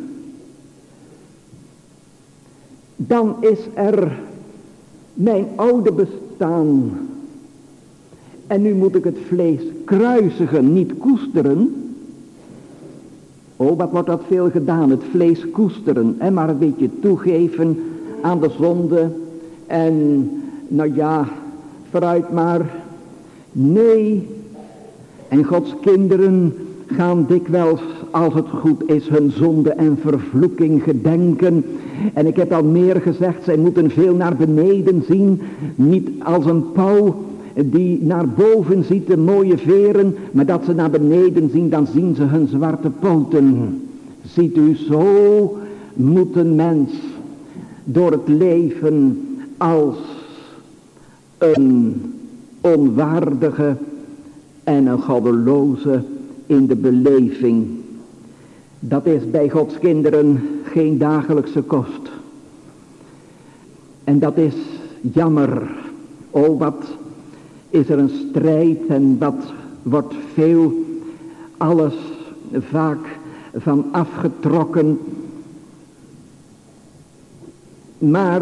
dan is er mijn oude bestaan. En nu moet ik het vlees kruisigen, niet koesteren. Oh, wat wordt dat veel gedaan, het vlees koesteren. En maar een beetje toegeven aan de zonde. En nou ja, vooruit maar. Nee. En Gods kinderen gaan dikwijls, als het goed is, hun zonde en vervloeking gedenken. En ik heb al meer gezegd, zij moeten veel naar beneden zien. Niet als een pauw die naar boven ziet de mooie veren, maar dat ze naar beneden zien, dan zien ze hun zwarte poten. Ziet u, zo moet een mens door het leven als een onwaardige en een goddeloze in de beleving. Dat is bij Gods kinderen geen dagelijkse kost. En dat is jammer. Oh, wat is er een strijd en wat wordt veel, alles vaak van afgetrokken. Maar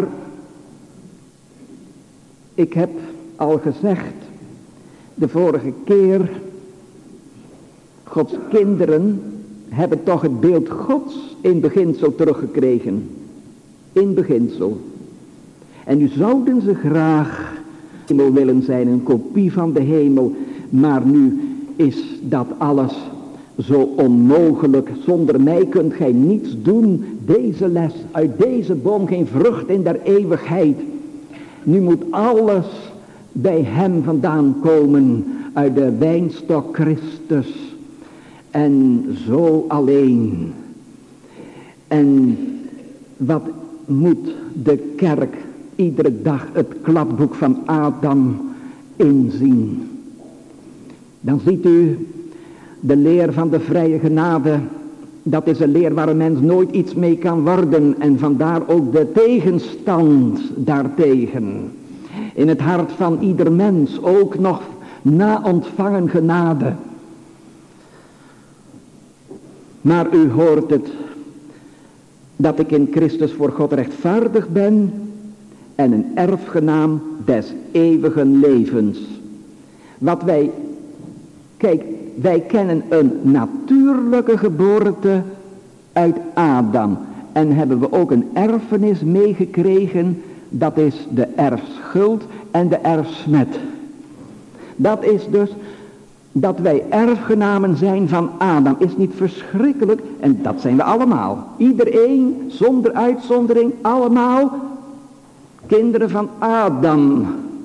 ik heb al gezegd de vorige keer, Gods kinderen hebben toch het beeld Gods in beginsel teruggekregen. In beginsel. En nu zouden ze graag hemel willen zijn, een kopie van de hemel. Maar nu is dat alles zo onmogelijk. Zonder mij kunt gij niets doen. Deze les, uit deze boom geen vrucht in der eeuwigheid. Nu moet alles bij hem vandaan komen. Uit de wijnstok Christus. En zo alleen. En wat moet de kerk iedere dag het kladboek van Adam inzien? Dan ziet u de leer van de vrije genade. Dat is een leer waar een mens nooit iets mee kan worden. En vandaar ook de tegenstand daartegen. In het hart van ieder mens, ook nog na ontvangen genade. Maar u hoort het, dat ik in Christus voor God rechtvaardig ben. en een erfgenaam des eeuwigen levens. Kijk, wij kennen een natuurlijke geboorte uit Adam. En hebben we ook een erfenis meegekregen, dat is de erfschuld en de erfsmet. Dat is dus dat wij erfgenamen zijn van Adam. Is niet verschrikkelijk? En dat zijn we allemaal. Iedereen, zonder uitzondering, allemaal kinderen van Adam.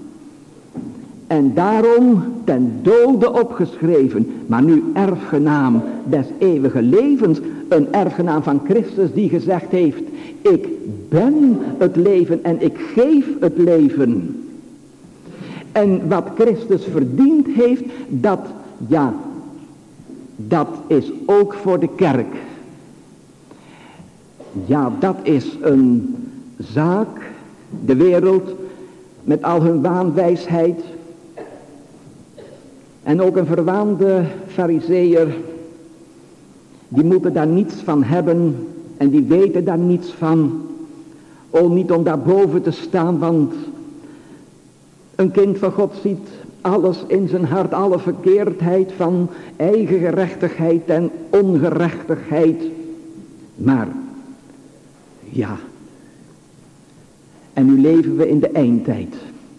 En daarom ten dode opgeschreven. Maar nu erfgenaam des eeuwige levens. Een erfgenaam van Christus die gezegd heeft: ik ben het leven en ik geef het leven. En wat Christus verdiend heeft, dat is ook voor de kerk. Ja, dat is een zaak. De wereld met al hun waanwijsheid. En ook een verwaande farizeeër, die moeten daar niets van hebben en die weten daar niets van. Niet om daarboven te staan, want een kind van God ziet alles in zijn hart, alle verkeerdheid van eigen gerechtigheid en ongerechtigheid. Maar, ja, en nu leven we in de eindtijd.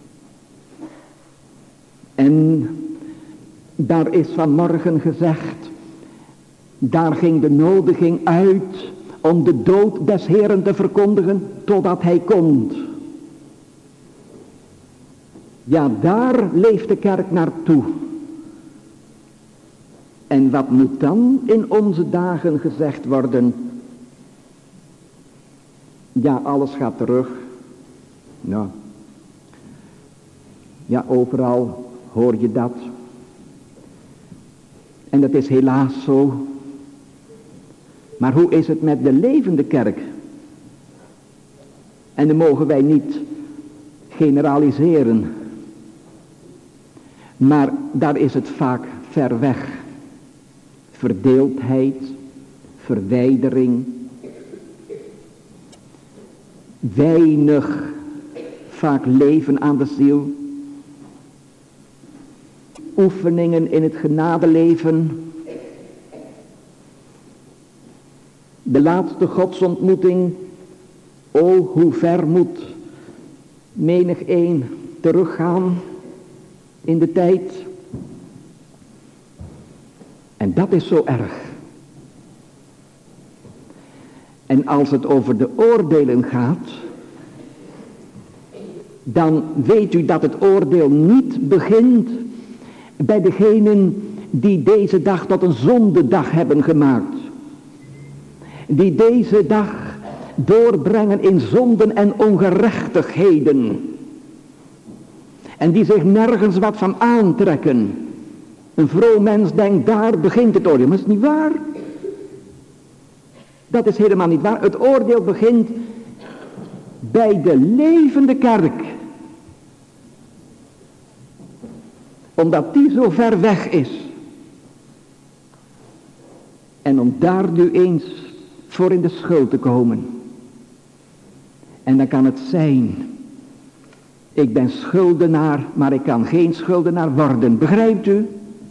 En daar is vanmorgen gezegd, daar ging de nodiging uit om de dood des Heeren te verkondigen totdat hij komt. Ja, daar leeft de kerk naartoe. En wat moet dan in onze dagen gezegd worden? Ja, alles gaat terug. Nou. Ja, overal hoor je dat. En dat is helaas zo. Maar hoe is het met de levende kerk? En dan mogen wij niet generaliseren. Maar daar is het vaak ver weg. Verdeeldheid, verwijdering. Weinig vaak leven aan de ziel. Oefeningen in het genadeleven. De laatste godsontmoeting. O, hoe ver moet menig een teruggaan in de tijd. En dat is zo erg. En als het over de oordelen gaat, dan weet u dat het oordeel niet begint bij degenen die deze dag tot een zondedag hebben gemaakt. Die deze dag doorbrengen in zonden en ongerechtigheden. En die zich nergens wat van aantrekken. Een vroom mens denkt, daar begint het oordeel. Maar dat is niet waar. Dat is helemaal niet waar. Het oordeel begint bij de levende kerk. Omdat die zo ver weg is. En om daar nu eens voor in de schuld te komen. En dan kan het zijn, ik ben schuldenaar, maar ik kan geen schuldenaar worden. Begrijpt u?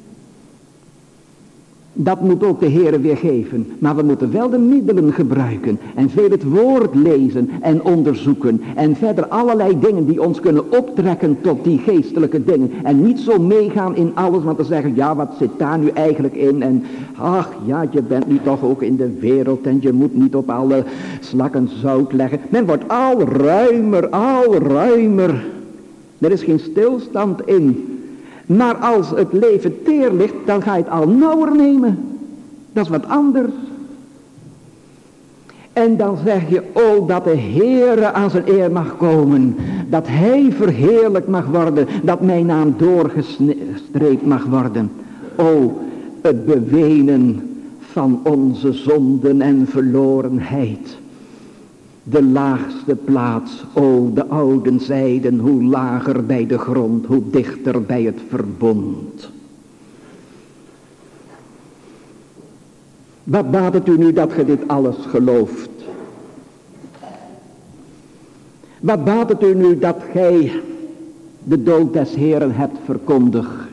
Dat moet ook de Heere weer geven. Maar we moeten wel de middelen gebruiken. En veel het woord lezen en onderzoeken. En verder allerlei dingen die ons kunnen optrekken tot die geestelijke dingen. En niet zo meegaan in alles. Want te zeggen, ja, wat zit daar nu eigenlijk in? En ach ja, je bent nu toch ook in de wereld. En je moet niet op alle slakken zout leggen. Men wordt al ruimer, al ruimer. Er is geen stilstand in. Maar als het leven teer ligt, dan ga je het al nauwer nemen. Dat is wat anders. En dan zeg je, oh, dat de Heere aan zijn eer mag komen. Dat hij verheerlijk mag worden. Dat mijn naam doorgestreept mag worden. Oh, het bewenen van onze zonden en verlorenheid. De laagste plaats, o de ouden zeiden, hoe lager bij de grond, hoe dichter bij het verbond. Wat baat het u nu dat ge dit alles gelooft? Wat baat het u nu dat gij de dood des Heeren hebt verkondigd?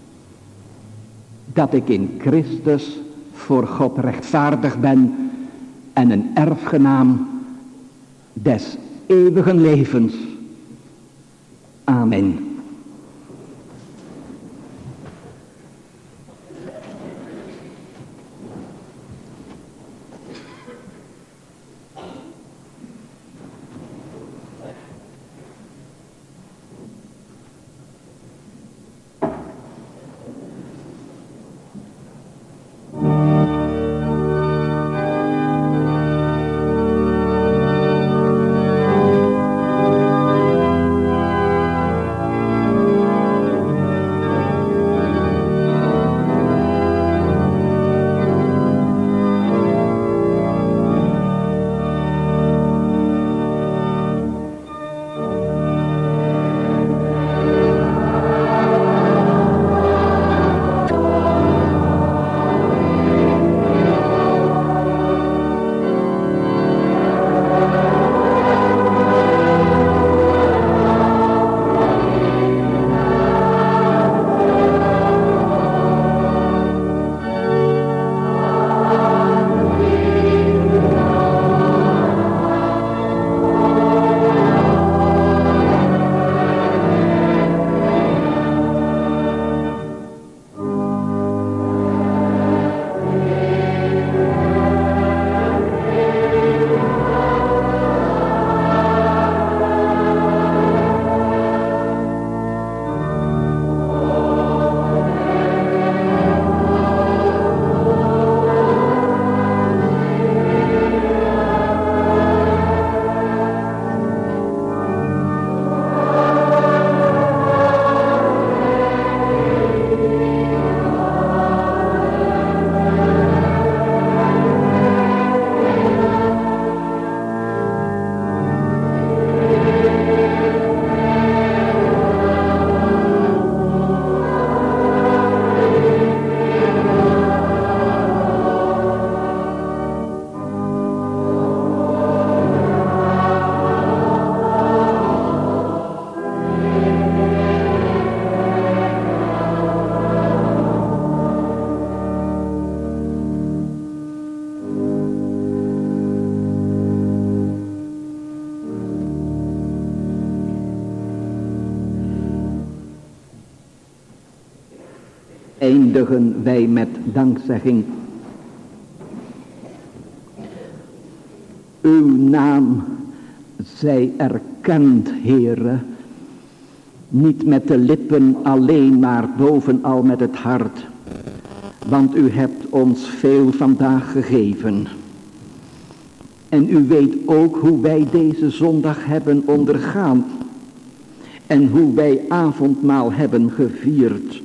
Dat ik in Christus voor God rechtvaardig ben en een erfgenaam des eeuwigen levens. Amen. Eindigen wij met dankzegging. Uw naam zij erkend, Heere, niet met de lippen alleen, maar bovenal met het hart. Want u hebt ons veel vandaag gegeven. En u weet ook hoe wij deze zondag hebben ondergaan. En hoe wij avondmaal hebben gevierd.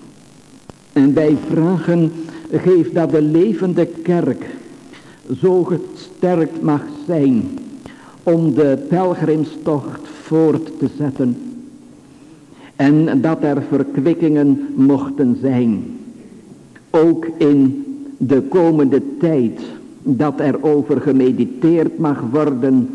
En wij vragen, geef dat de levende kerk zo gesterkt mag zijn om de pelgrimstocht voort te zetten. En dat er verkwikkingen mochten zijn. Ook in de komende tijd dat er over gemediteerd mag worden.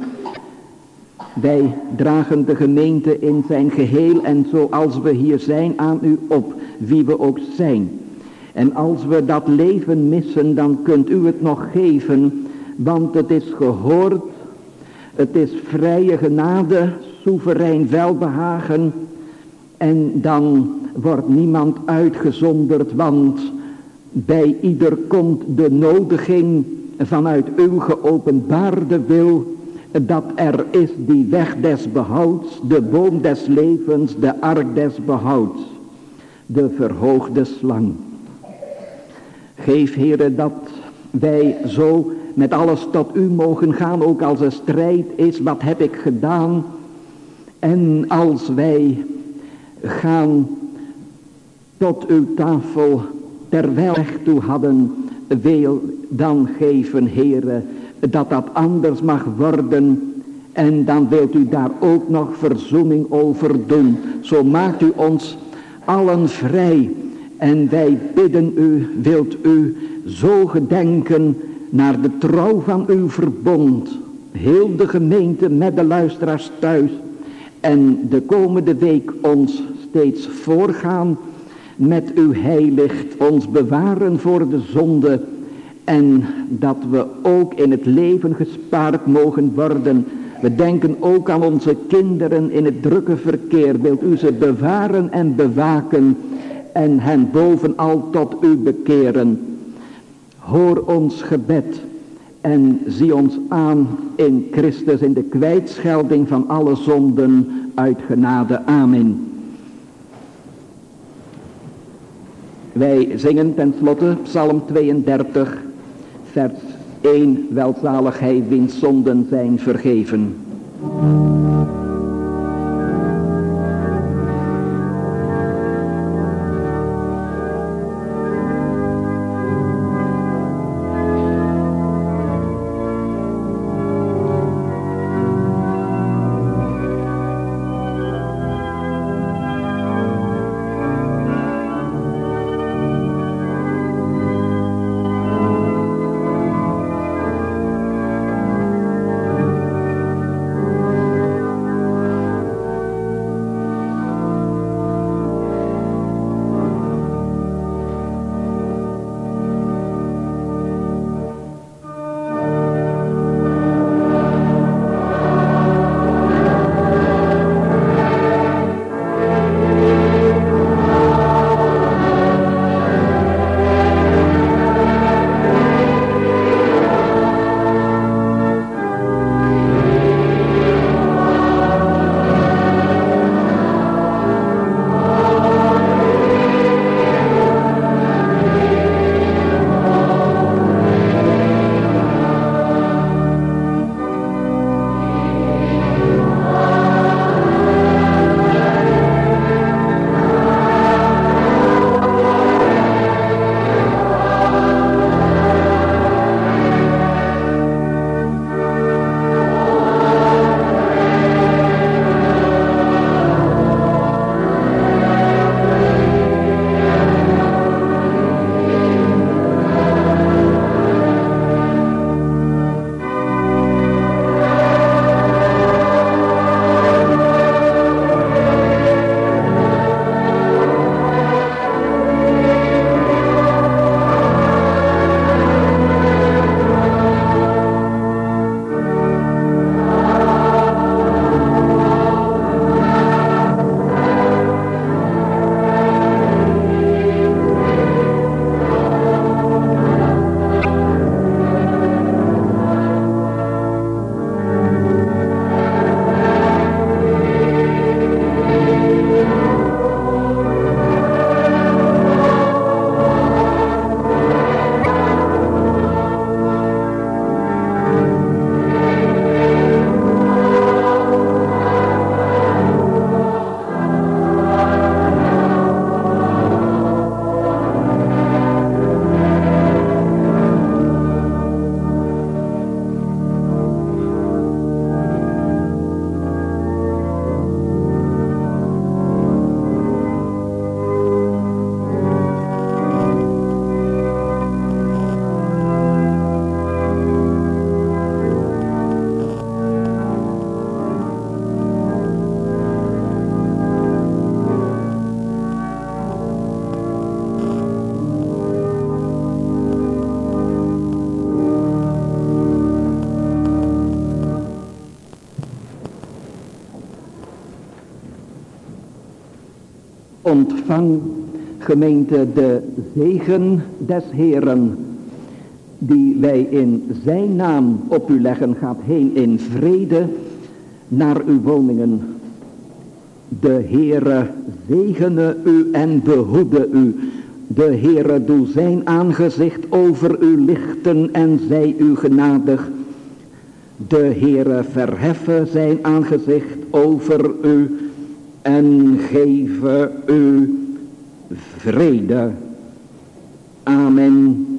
Wij dragen de gemeente in zijn geheel en zoals we hier zijn aan u op, wie we ook zijn. En als we dat leven missen, dan kunt u het nog geven, want het is gehoord, het is vrije genade, soeverein welbehagen. En dan wordt niemand uitgezonderd, want bij ieder komt de nodiging vanuit uw geopenbaarde wil, dat er is die weg des behouds, de boom des levens, de ark des behouds, de verhoogde slang. Geef, Heere, dat wij zo met alles tot u mogen gaan, ook als er strijd is, wat heb ik gedaan? En als wij gaan tot uw tafel, terwijl weg toe hadden, wil dan geven, Heere, dat dat anders mag worden. En dan wilt u daar ook nog verzoening over doen. Zo maakt u ons allen vrij. En wij bidden u, wilt u zo gedenken naar de trouw van uw verbond. heel de gemeente met de luisteraars thuis en de komende week ons steeds voorgaan met uw heilicht, ons bewaren voor de zonde en dat we ook in het leven gespaard mogen worden. We denken ook aan onze kinderen in het drukke verkeer. Wilt u ze bewaren en bewaken en hen bovenal tot u bekeren. Hoor ons gebed en zie ons aan in Christus in de kwijtschelding van alle zonden uit genade. Amen. Wij zingen tenslotte Psalm 32, vers 1. Welzalig hij wiens zonden zijn vergeven. Ontvang, gemeente, de zegen des Heeren, die wij in zijn naam op u leggen, gaat heen in vrede naar uw woningen. De Heere zegene u en behoede u. De Heere doe zijn aangezicht over u lichten en zij u genadig. De Heere verheffe zijn aangezicht over u en geven u vrede. Amen.